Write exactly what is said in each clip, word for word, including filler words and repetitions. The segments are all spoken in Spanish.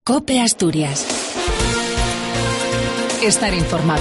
COPE Asturias. Estar informado.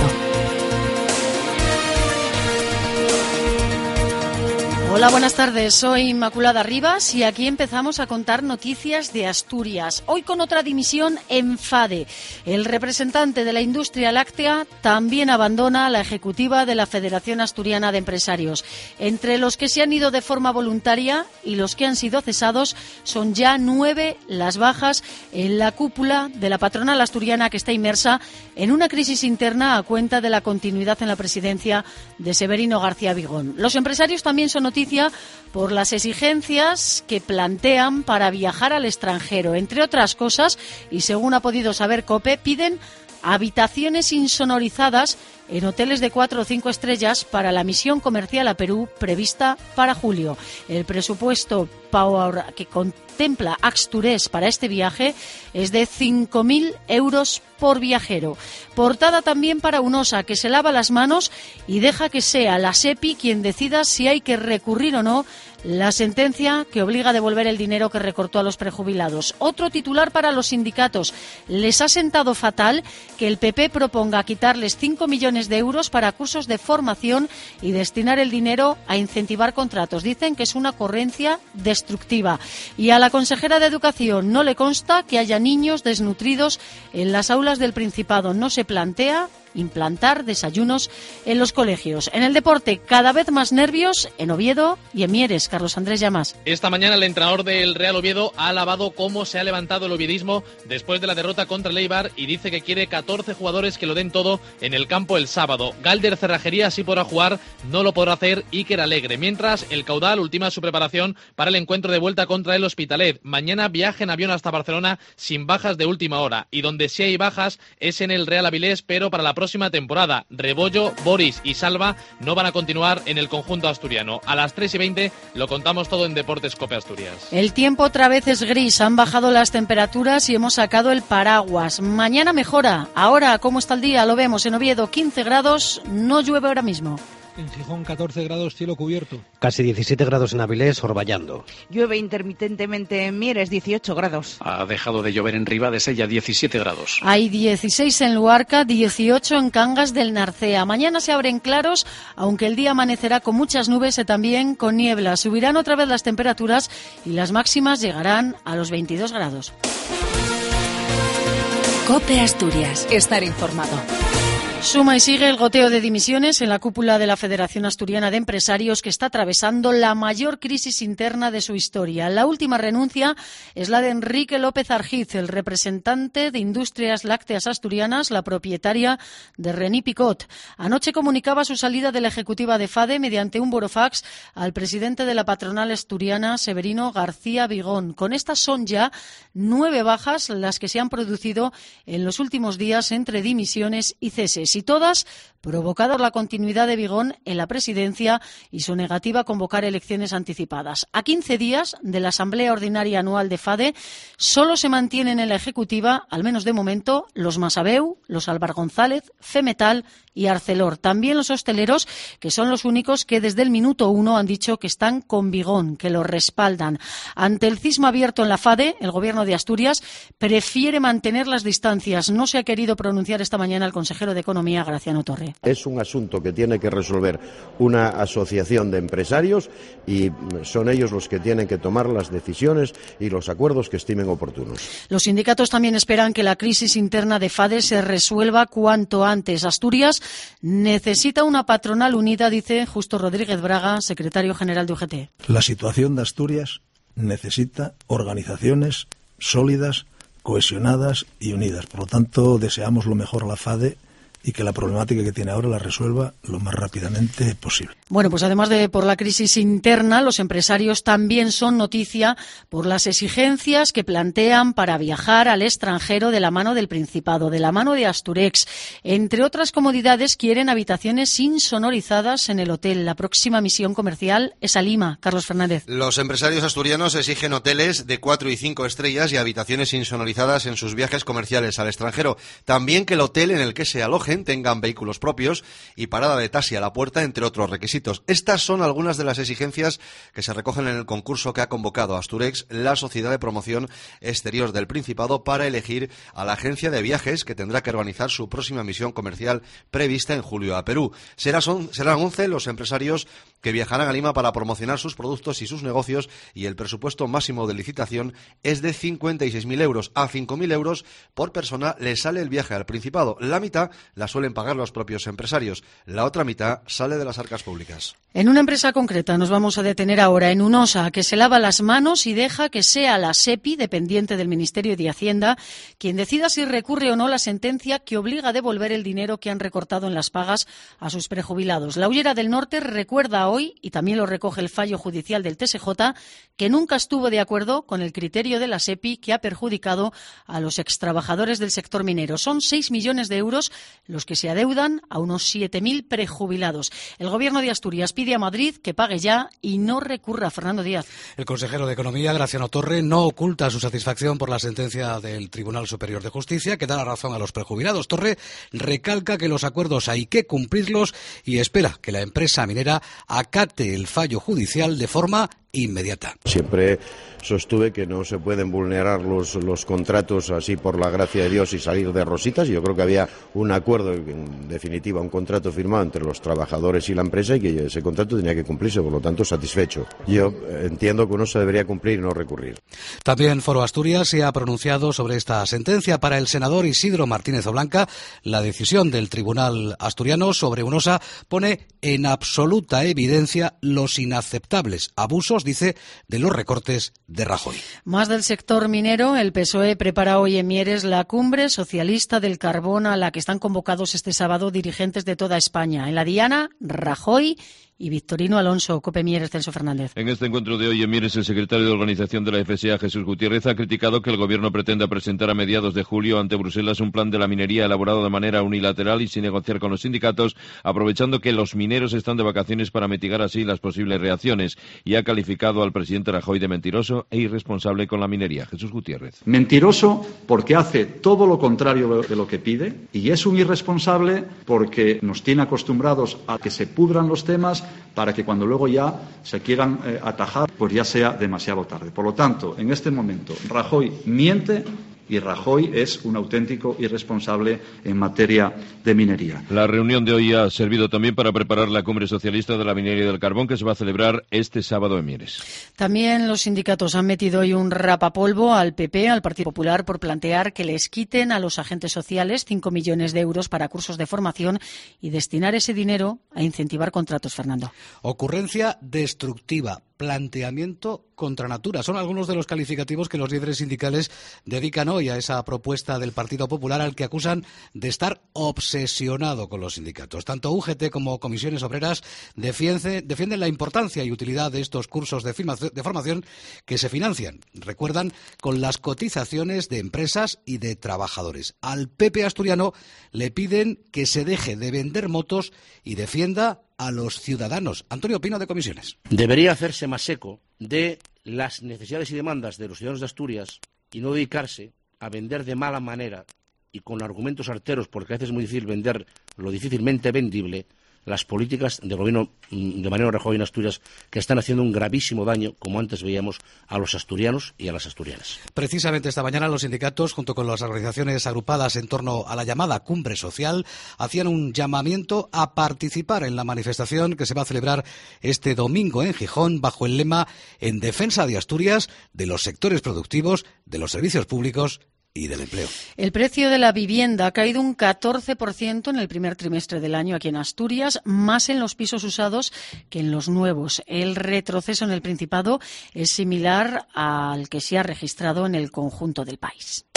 Hola, buenas tardes. Soy Inmaculada Rivas y aquí empezamos a contar noticias de Asturias. Hoy con otra dimisión en FADE. El representante de la industria láctea también abandona la ejecutiva de la Federación Asturiana de Empresarios. Entre los que se han ido de forma voluntaria y los que han sido cesados, son ya nueve las bajas en la cúpula de la patronal asturiana, que está inmersa en una crisis interna a cuenta de la continuidad en la presidencia de Severino García Vigón. Los empresarios también son noticia por las exigencias que plantean para viajar al extranjero. Entre otras cosas, y según ha podido saber COPE, piden habitaciones insonorizadas en hoteles de cuatro o cinco estrellas para la misión comercial a Perú prevista para julio. El presupuesto que contempla Axturés para este viaje es de cinco mil euros por viajero. Portada también para UNOSA, que se lava las manos y deja que sea la SEPI quien decida si hay que recurrir o no la sentencia que obliga a devolver el dinero que recortó a los prejubilados. Otro titular para los sindicatos. Les ha sentado fatal que el P P proponga quitarles cinco millones de euros para cursos de formación y destinar el dinero a incentivar contratos. Dicen que es una ocurrencia destructiva. Y a la consejera de Educación no le consta que haya niños desnutridos en las aulas del Principado. No se plantea implantar desayunos en los colegios. En el deporte, cada vez más nervios en Oviedo y en Mieres. Carlos Andrés Llamas. Esta mañana el entrenador del Real Oviedo ha alabado cómo se ha levantado el oviedismo después de la derrota contra el Eibar y dice que quiere catorce jugadores que lo den todo en el campo el sábado. Galder Cerrajería sí podrá jugar, no lo podrá hacer Iker Alegre. Mientras, el Caudal ultima su preparación para el encuentro de vuelta contra el Hospitalet. Mañana viaja en avión hasta Barcelona sin bajas de última hora. Y donde sí hay bajas es en el Real Avilés, pero para la próxima próxima temporada. Rebollo, Boris y Salva no van a continuar en el conjunto asturiano. A las tres y veinte lo contamos todo en Deportes COPE Asturias. El tiempo otra vez es gris, han bajado las temperaturas y hemos sacado el paraguas. Mañana mejora. Ahora, ¿cómo está el día? Lo vemos en Oviedo, quince grados, no llueve ahora mismo. En Gijón, catorce grados, cielo cubierto. Casi diecisiete grados en Avilés, orvallando. Llueve intermitentemente en Mieres, dieciocho grados. Ha dejado de llover en Ribadesella, diecisiete grados. Hay dieciséis en Luarca, dieciocho en Cangas del Narcea. Mañana se abren claros, aunque el día amanecerá con muchas nubes y también con niebla. Subirán otra vez las temperaturas y las máximas llegarán a los veintidós grados. COPE Asturias. Estar informado. Suma y sigue el goteo de dimisiones en la cúpula de la Federación Asturiana de Empresarios, que está atravesando la mayor crisis interna de su historia. La última renuncia es la de Enrique López Argiz, el representante de Industrias Lácteas Asturianas, la propietaria de René Picot. Anoche comunicaba su salida de la ejecutiva de FADE mediante un burofax al presidente de la patronal asturiana, Severino García Vigón. Con estas son ya nueve bajas las que se han producido en los últimos días entre dimisiones y ceses, y todas provocadas por la continuidad de Vigón en la presidencia y su negativa a convocar elecciones anticipadas. A quince días de la Asamblea Ordinaria Anual de FADE, solo se mantienen en la ejecutiva, al menos de momento, los Masabeu, los Álvar González, Femetal y Arcelor. También los hosteleros, que son los únicos que desde el minuto uno han dicho que están con Vigón, que lo respaldan. Ante el cisma abierto en la FADE, el Gobierno de Asturias prefiere mantener las distancias. No se ha querido pronunciar esta mañana el consejero de Economía, Graciano Torre. Es un asunto que tiene que resolver una asociación de empresarios y son ellos los que tienen que tomar las decisiones y los acuerdos que estimen oportunos. Los sindicatos también esperan que la crisis interna de FADE se resuelva cuanto antes. Asturias necesita una patronal unida, dice Justo Rodríguez Braga, secretario general de U G T. La situación de Asturias necesita organizaciones sólidas, cohesionadas y unidas. Por lo tanto, deseamos lo mejor a la FADE y que la problemática que tiene ahora la resuelva lo más rápidamente posible. Bueno, pues además de por la crisis interna, los empresarios también son noticia por las exigencias que plantean para viajar al extranjero de la mano del Principado, de la mano de Asturex. Entre otras comodidades, quieren habitaciones insonorizadas en el hotel. La próxima misión comercial es a Lima. Carlos Fernández. Los empresarios asturianos exigen hoteles de cuatro y cinco estrellas y habitaciones insonorizadas en sus viajes comerciales al extranjero. También que el hotel en el que se alojen alojen tengan vehículos propios y parada de taxi a la puerta, entre otros requisitos. Estas son algunas de las exigencias que se recogen en el concurso que ha convocado Asturex, la Sociedad de Promoción Exterior del Principado, para elegir a la agencia de viajes que tendrá que organizar su próxima misión comercial prevista en julio a Perú. Serán, son, serán once los empresarios que viajarán a Lima para promocionar sus productos y sus negocios, y el presupuesto máximo de licitación es de cincuenta y seis mil euros. A cinco mil euros por persona le sale el viaje al Principado. La mitad la suelen pagar los propios empresarios, la otra mitad sale de las arcas públicas. En una empresa concreta nos vamos a detener ahora, en UNOSA, que se lava las manos y deja que sea la SEPI, dependiente del Ministerio de Hacienda, quien decida si recurre o no la sentencia que obliga a devolver el dinero que han recortado en las pagas a sus prejubilados. La Hullera del Norte recuerda hoy, y también lo recoge el fallo judicial del T S J, que nunca estuvo de acuerdo con el criterio de la SEPI que ha perjudicado a los extrabajadores del sector minero. Son seis millones de euros los que se adeudan a unos siete mil prejubilados. El Gobierno de Asturias pide a Madrid que pague ya y no recurra. Fernando Díaz. El consejero de Economía, Graciano Torre, no oculta su satisfacción por la sentencia del Tribunal Superior de Justicia que da la razón a los prejubilados. Torre recalca que los acuerdos hay que cumplirlos y espera que la empresa minera acate el fallo judicial de forma inmediata. Siempre sostuve que no se pueden vulnerar los, los contratos así por la gracia de Dios y salir de rositas. Yo creo que había un acuerdo, en definitiva, un contrato firmado entre los trabajadores y la empresa y que ese contrato tenía que cumplirse, por lo tanto, satisfecho. Yo entiendo que uno se debería cumplir y no recurrir. También Foro Asturias se ha pronunciado sobre esta sentencia. Para el senador Isidro Martínez Oblanca, la decisión del Tribunal asturiano sobre UNOSA pone en absoluta evidencia los inaceptables abusos, dice, de los recortes de Rajoy. Más del sector minero. El P S O E prepara hoy en Mieres la cumbre socialista del carbón a la que están convocados este sábado dirigentes de toda España. En la diana, Rajoy y Victorino Alonso. Cope Mieres, Celso Fernández. En este encuentro de hoy en Mieres, el secretario de organización de la F S A, Jesús Gutiérrez, ha criticado que el Gobierno pretenda presentar a mediados de julio ante Bruselas un plan de la minería elaborado de manera unilateral y sin negociar con los sindicatos, aprovechando que los mineros están de vacaciones para mitigar así las posibles reacciones, y ha calificado al presidente Rajoy de mentiroso e irresponsable con la minería. Jesús Gutiérrez. Mentiroso porque hace todo lo contrario de lo que pide, y es un irresponsable porque nos tiene acostumbrados a que se pudran los temas para que cuando luego ya se quieran eh, atajar, pues ya sea demasiado tarde. Por lo tanto, en este momento, Rajoy miente y Rajoy es un auténtico irresponsable en materia de minería. La reunión de hoy ha servido también para preparar la cumbre socialista de la minería y del carbón que se va a celebrar este sábado en Mieres. También los sindicatos han metido hoy un rapapolvo al P P, al Partido Popular, por plantear que les quiten a los agentes sociales cinco millones de euros para cursos de formación y destinar ese dinero a incentivar contratos, Fernando. Ocurrencia destructiva, planteamiento contra natura. Son algunos de los calificativos que los líderes sindicales dedican hoy a esa propuesta del Partido Popular, al que acusan de estar obsesionado con los sindicatos. Tanto U G T como comisiones obreras defienden, defienden la importancia y utilidad de estos cursos de, de formación que se financian, recuerdan, con las cotizaciones de empresas y de trabajadores. Al P P asturiano le piden que se deje de vender motos y defienda a los ciudadanos. Antonio Pino, de Comisiones. Debería hacerse más eco de las necesidades y demandas de los ciudadanos de Asturias y no dedicarse a vender de mala manera y con argumentos arteros, porque a veces es muy difícil vender lo difícilmente vendible, las políticas del gobierno de Mariano Rajoy en Asturias, que están haciendo un gravísimo daño, como antes veíamos, a los asturianos y a las asturianas. Precisamente esta mañana los sindicatos, junto con las organizaciones agrupadas en torno a la llamada cumbre social, hacían un llamamiento a participar en la manifestación que se va a celebrar este domingo en Gijón, bajo el lema "En defensa de Asturias, de los sectores productivos, de los servicios públicos y del empleo". El precio de la vivienda ha caído un catorce por ciento en el primer trimestre del año aquí en Asturias, más en los pisos usados que en los nuevos. El retroceso en el Principado es similar al que se ha registrado en el conjunto del país.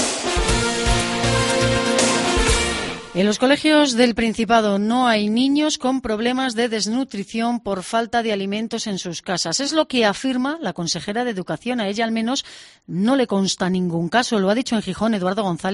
En los colegios del Principado no hay niños con problemas de desnutrición por falta de alimentos en sus casas. Es lo que afirma la consejera de Educación. A ella, al menos, no le consta ningún caso. Lo ha dicho en Gijón Eduardo González.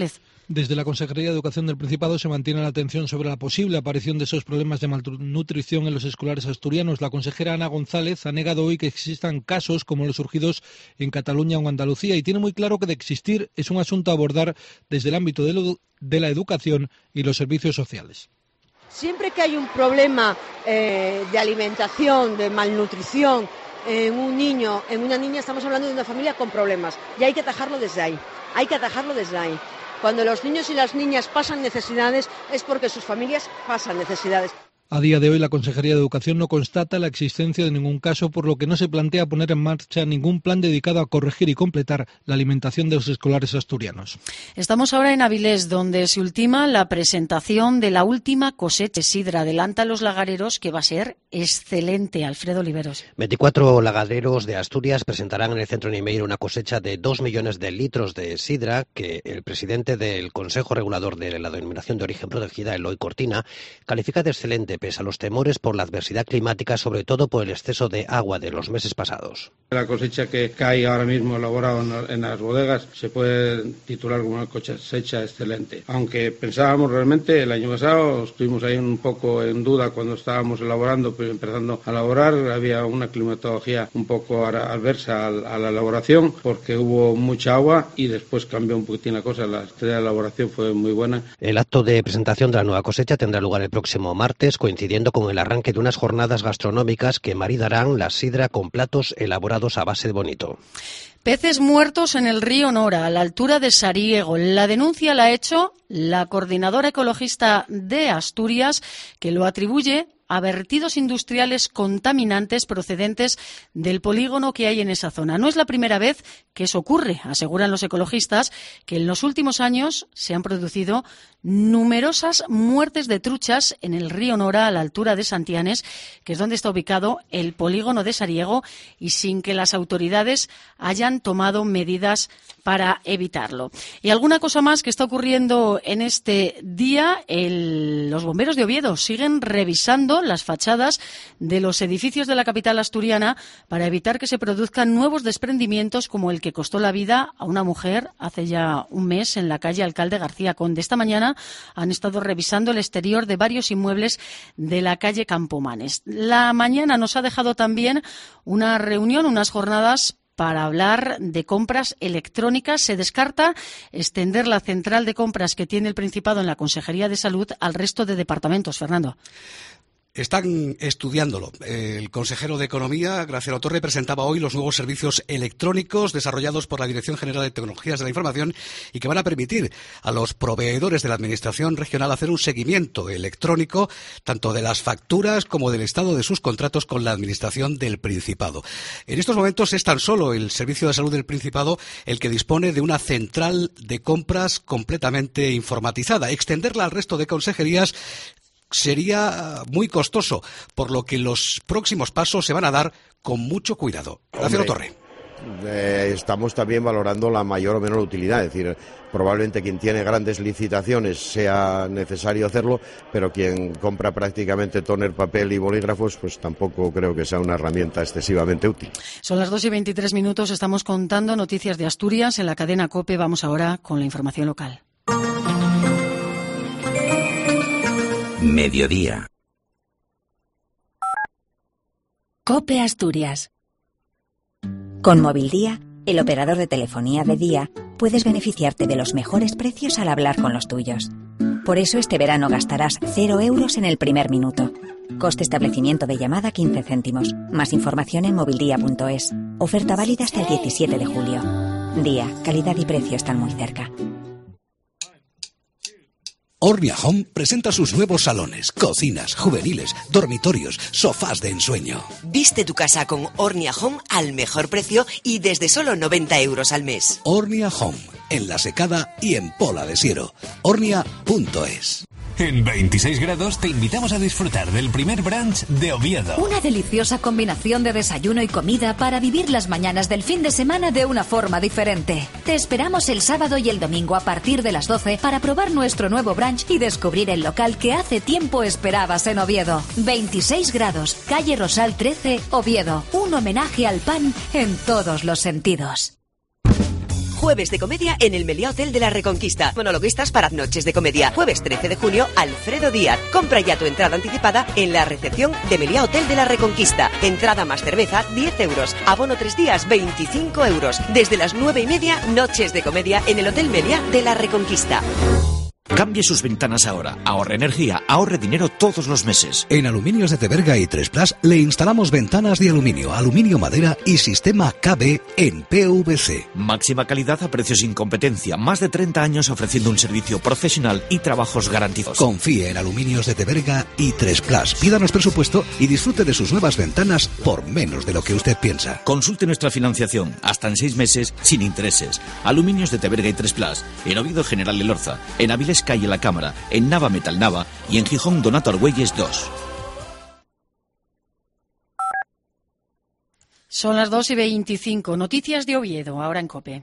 Desde la Consejería de Educación del Principado se mantiene la atención sobre la posible aparición de esos problemas de malnutrición en los escolares asturianos. La consejera Ana González ha negado hoy que existan casos como los surgidos en Cataluña o Andalucía y tiene muy claro que de existir es un asunto a abordar desde el ámbito de, lo, de la educación y los servicios sociales. Siempre que hay un problema eh, de alimentación, de malnutrición en un niño, en una niña, estamos hablando de una familia con problemas y hay que atajarlo desde ahí, hay que atajarlo desde ahí. Cuando los niños y las niñas pasan necesidades es porque sus familias pasan necesidades. A día de hoy, la Consejería de Educación no constata la existencia de ningún caso, por lo que no se plantea poner en marcha ningún plan dedicado a corregir y completar la alimentación de los escolares asturianos. Estamos ahora en Avilés, donde se ultima la presentación de la última cosecha de sidra. Adelanta a los lagareros que va a ser excelente. Alfredo Oliveros. veinticuatro lagaderos de Asturias presentarán en el Centro Nimeiro una cosecha de dos millones de litros de sidra que el presidente del Consejo Regulador de la Denominación de Origen Protegida, Eloy Cortina, califica de excelente pese a los temores por la adversidad climática, sobre todo por el exceso de agua de los meses pasados. La cosecha que cae ahora mismo elaborada en las bodegas se puede titular como una cosecha excelente. Aunque pensábamos realmente, el año pasado estuvimos ahí un poco en duda cuando estábamos elaborando, pero empezando a elaborar, había una climatología un poco adversa a la elaboración porque hubo mucha agua y después cambió un poquitín la cosa. La elaboración fue muy buena. El acto de presentación de la nueva cosecha tendrá lugar el próximo martes, coincidiendo con el arranque de unas jornadas gastronómicas que maridarán la sidra con platos elaborados a base de bonito. Peces muertos en el río Nora, a la altura de Sariego. La denuncia la ha hecho la coordinadora ecologista de Asturias, que lo atribuye a vertidos industriales contaminantes procedentes del polígono que hay en esa zona. No es la primera vez que eso ocurre, aseguran los ecologistas, que en los últimos años se han producido numerosas muertes de truchas en el río Nora, a la altura de Santianes, que es donde está ubicado el polígono de Sariego, y sin que las autoridades hayan tomado medidas para evitarlo. Y alguna cosa más que está ocurriendo en este día, el, los bomberos de Oviedo siguen revisando las fachadas de los edificios de la capital asturiana para evitar que se produzcan nuevos desprendimientos como el que costó la vida a una mujer hace ya un mes en la calle Alcalde García Conde. Esta mañana han estado revisando el exterior de varios inmuebles de la calle Campomanes. La mañana nos ha dejado también una reunión, unas jornadas para hablar de compras electrónicas. Se descarta extender la central de compras que tiene el Principado en la Consejería de Salud al resto de departamentos. Fernando. Están estudiándolo. El consejero de Economía, Graciano Torre, presentaba hoy los nuevos servicios electrónicos desarrollados por la Dirección General de Tecnologías de la Información y que van a permitir a los proveedores de la Administración regional hacer un seguimiento electrónico tanto de las facturas como del estado de sus contratos con la Administración del Principado. En estos momentos es tan solo el Servicio de Salud del Principado el que dispone de una central de compras completamente informatizada. Extenderla al resto de consejerías sería muy costoso, por lo que los próximos pasos se van a dar con mucho cuidado. Graciano Torre. Eh, estamos también valorando la mayor o menor utilidad, es decir, probablemente quien tiene grandes licitaciones sea necesario hacerlo, pero quien compra prácticamente tóner, papel y bolígrafos, pues tampoco creo que sea una herramienta excesivamente útil. Son las dos y veintitrés minutos, estamos contando noticias de Asturias en la cadena COPE. Vamos ahora con la información local. Mediodía. COPE Asturias. Con Movildía, el operador de telefonía de día, puedes beneficiarte de los mejores precios al hablar con los tuyos. Por eso este verano gastarás cero euros en el primer minuto. Coste establecimiento de llamada quince céntimos. Más información en movildía punto es. Oferta válida hasta el diecisiete de julio. Día, calidad y precio están muy cerca. Ornia Home presenta sus nuevos salones, cocinas, juveniles, dormitorios, sofás de ensueño. Viste tu casa con Ornia Home al mejor precio y desde solo noventa euros al mes. Ornia Home, en La Secada y en Pola de Siero. ornia punto es. En veintiséis grados te invitamos a disfrutar del primer brunch de Oviedo. Una deliciosa combinación de desayuno y comida para vivir las mañanas del fin de semana de una forma diferente. Te esperamos el sábado y el domingo a partir de las doce para probar nuestro nuevo brunch y descubrir el local que hace tiempo esperabas en Oviedo. veintiséis grados, calle Rosal trece, Oviedo. Un homenaje al pan en todos los sentidos. Jueves de comedia en el Meliá Hotel de la Reconquista. Monologuistas para noches de comedia. Jueves trece de junio, Alfredo Díaz. Compra ya tu entrada anticipada en la recepción de Meliá Hotel de la Reconquista. Entrada más cerveza, diez euros. Abono tres días, veinticinco euros. Desde las nueve y media, noches de comedia en el Hotel Meliá de la Reconquista. Cambie sus ventanas ahora. Ahorre energía, ahorre dinero todos los meses. En Aluminios de Teberga y tres Plus le instalamos ventanas de aluminio, aluminio madera y sistema K B en P V C. Máxima calidad a precios sin competencia. Más de treinta años ofreciendo un servicio profesional y trabajos garantizados. Confíe en Aluminios de Teberga y tres Plus. Pídanos presupuesto y disfrute de sus nuevas ventanas por menos de lo que usted piensa. Consulte nuestra financiación hasta en seis meses sin intereses. Aluminios de Teberga y tres Plus. En Oviedo General Elorza. En Avilés Calle La Cámara, en Nava Metal Nava y en Gijón Donato Argüelles dos. Son las dos y veinticinco. Noticias de Oviedo, ahora en COPE.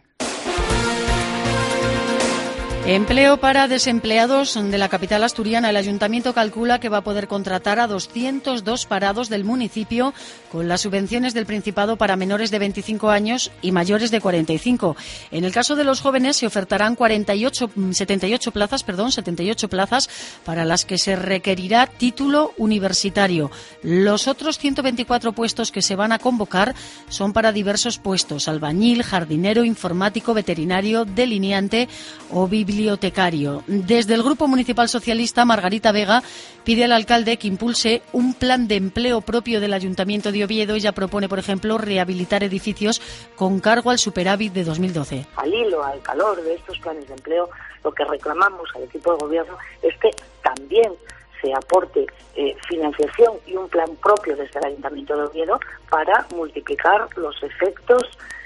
Empleo para desempleados de la capital asturiana. El ayuntamiento calcula que va a poder contratar a doscientos dos parados del municipio con las subvenciones del Principado para menores de veinticinco años y mayores de cuarenta y cinco. En el caso de los jóvenes se ofertarán cuarenta y ocho, setenta y ocho plazas, perdón, setenta y ocho plazas para las que se requerirá título universitario. Los otros ciento veinticuatro puestos que se van a convocar son para diversos puestos: albañil, jardinero, informático, veterinario, delineante o bibliotecario. bibliotecario. Desde el Grupo Municipal Socialista, Margarita Vega pide al alcalde que impulse un plan de empleo propio del Ayuntamiento de Oviedo. Ella propone, por ejemplo, rehabilitar edificios con cargo al superávit de dos mil doce. Al hilo, al calor de estos planes de empleo, lo que reclamamos al equipo de gobierno es que también se aporte eh, financiación y un plan propio desde el Ayuntamiento de Oviedo para multiplicar los efectos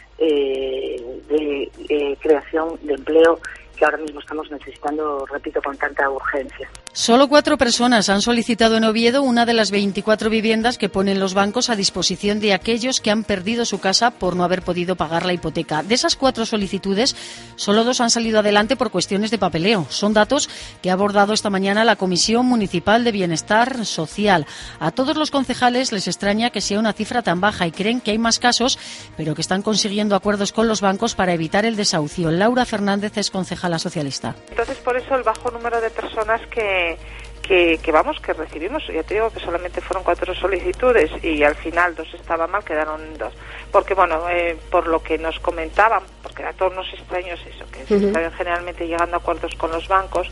eh, de eh, creación de empleo que ahora mismo estamos necesitando, repito, con tanta urgencia. Solo cuatro personas han solicitado en Oviedo una de las veinticuatro viviendas que ponen los bancos a disposición de aquellos que han perdido su casa por no haber podido pagar la hipoteca. De esas cuatro solicitudes, solo dos han salido adelante por cuestiones de papeleo. Son datos que ha abordado esta mañana la Comisión Municipal de Bienestar Social. A todos los concejales les extraña que sea una cifra tan baja y creen que hay más casos, pero que están consiguiendo acuerdos con los bancos para evitar el desahucio. Laura Fernández es concejala socialista. Entonces, por eso el bajo número de personas que, que, que vamos, que recibimos. Ya te digo que solamente fueron cuatro solicitudes y al final dos estaban mal, quedaron dos. Porque, bueno, eh, por lo que nos comentaban, porque a todos nos extraños eso, que uh-huh. se están generalmente llegando a acuerdos con los bancos.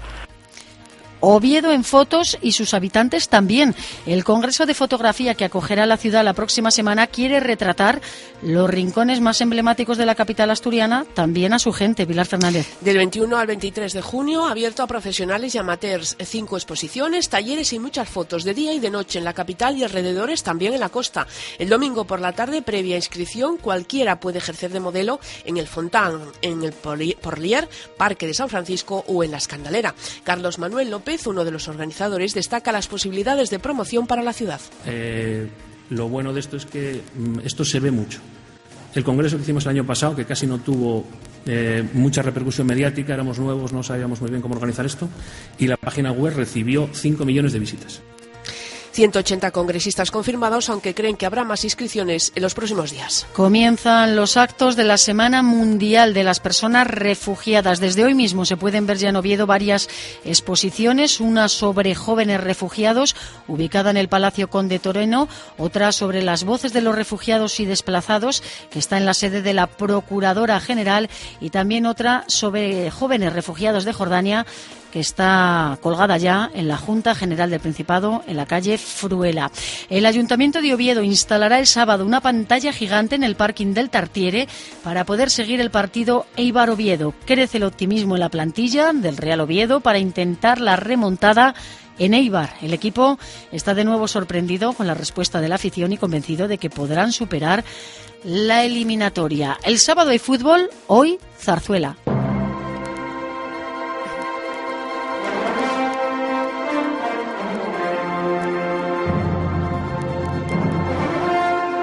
Oviedo en fotos y sus habitantes también. El Congreso de Fotografía que acogerá la ciudad la próxima semana quiere retratar los rincones más emblemáticos de la capital asturiana, también a su gente. Pilar Fernández. Del veintiuno al veintitrés de junio, abierto a profesionales y amateurs. Cinco exposiciones, talleres y muchas fotos de día y de noche en la capital y alrededores, también en la costa. El domingo por la tarde, previa inscripción, cualquiera puede ejercer de modelo en el Fontán, en el Porlier, Parque de San Francisco o en la Escandalera. Carlos Manuel López, uno de los organizadores, destaca las posibilidades de promoción para la ciudad. Eh, lo bueno de esto es que mm, esto se ve mucho. El congreso que hicimos el año pasado, que casi no tuvo eh, mucha repercusión mediática, éramos nuevos, no sabíamos muy bien cómo organizar esto, y la página web recibió cinco millones de visitas. ciento ochenta congresistas confirmados, aunque creen que habrá más inscripciones en los próximos días. Comienzan los actos de la Semana Mundial de las Personas Refugiadas. Desde hoy mismo se pueden ver ya en Oviedo varias exposiciones, una sobre jóvenes refugiados, ubicada en el Palacio Conde Toreno, otra sobre las voces de los refugiados y desplazados, que está en la sede de la Procuradora General, y también otra sobre jóvenes refugiados de Jordania, que está colgada ya en la Junta General del Principado, en la calle Fruela. El Ayuntamiento de Oviedo instalará el sábado una pantalla gigante en el parking del Tartiere para poder seguir el partido Eibar-Oviedo. Crece el optimismo en la plantilla del Real Oviedo para intentar la remontada en Eibar. El equipo está de nuevo sorprendido con la respuesta de la afición y convencido de que podrán superar la eliminatoria. El sábado hay fútbol, hoy Zarzuela.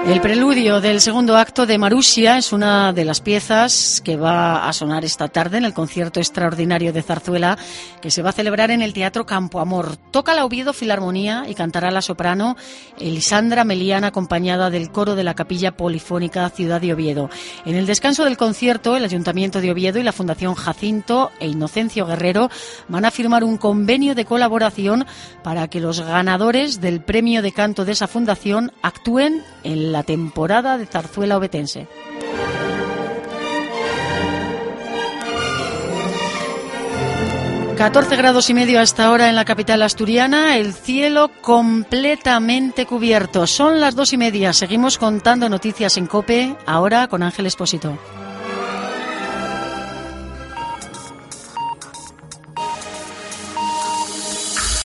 El preludio del segundo acto de Marusia es una de las piezas que va a sonar esta tarde en el concierto extraordinario de zarzuela que se va a celebrar en el Teatro Campo Amor. Toca la Oviedo Filarmonía y cantará la soprano Elisandra Melián, acompañada del coro de la Capilla Polifónica Ciudad de Oviedo. En el descanso del concierto, el Ayuntamiento de Oviedo y la Fundación Jacinto e Inocencio Guerrero van a firmar un convenio de colaboración para que los ganadores del premio de canto de esa fundación actúen en la temporada de zarzuela ovetense. catorce grados y medio hasta ahora en la capital asturiana, el cielo completamente cubierto. Son las dos y media, seguimos contando noticias en COPE, ahora con Ángel Expósito.